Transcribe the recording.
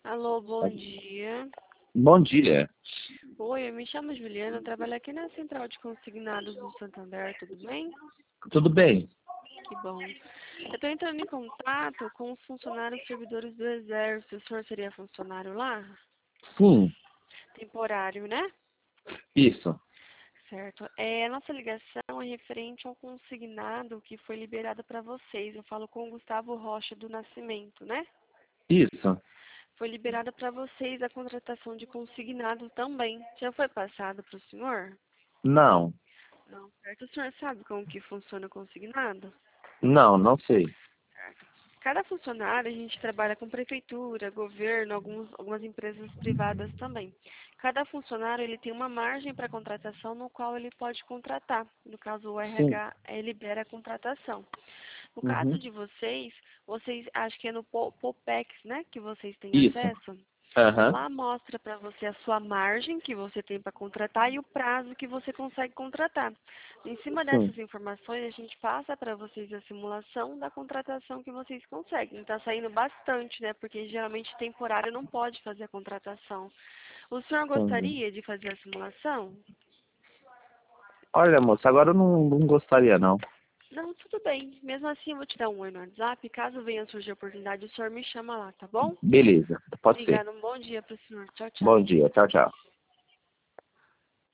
Alô, bom dia. Bom dia. Oi, eu me chamo Juliana, eu trabalho aqui na Central de Consignados do Santander, tudo bem? Tudo bem? Que bom. Eu estou entrando em contato com os funcionários servidores do Exército. O senhor seria funcionário lá? Sim, Temporário, né? isso. Certo. A nossa ligação é referente ao consignado que foi liberado para vocês. Eu falo com o Gustavo Rocha do Nascimento, né? Isso. Foi liberada para vocês a contratação de consignado também. Já foi passado para o senhor? Não. Não, certo. O senhor sabe como que funciona o consignado? Não sei. Certo. Cada funcionário, a gente trabalha com prefeitura, governo, algumas empresas privadas também. Cada funcionário, ele tem uma margem para contratação no qual ele pode contratar. No caso, o Sim. RH libera a contratação. No caso Uhum. de vocês acho que é no Popex, né, que vocês têm Isso. acesso. Aham. Lá mostra para você a sua margem que você tem para contratar e o prazo que você consegue contratar. Em cima Sim. dessas informações, a gente passa para vocês a simulação da contratação que vocês conseguem. Está saindo bastante, né? Porque geralmente temporário não pode fazer a contratação. O senhor Entendi. gostaria de fazer a simulação? Olha, moça, agora eu não gostaria, não. Não, tudo bem. Mesmo assim, eu vou te dar um oi no WhatsApp. Caso venha surgir a oportunidade, o senhor me chama lá, tá bom? Beleza, pode ser. Obrigada. Um bom dia para o senhor. Tchau, Bom tchau. dia. Tchau, tchau.